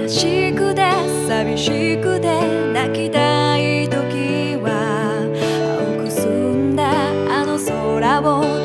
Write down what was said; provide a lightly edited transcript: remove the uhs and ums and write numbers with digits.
悲しくて寂しくて泣きたい時は青く澄んだあの空を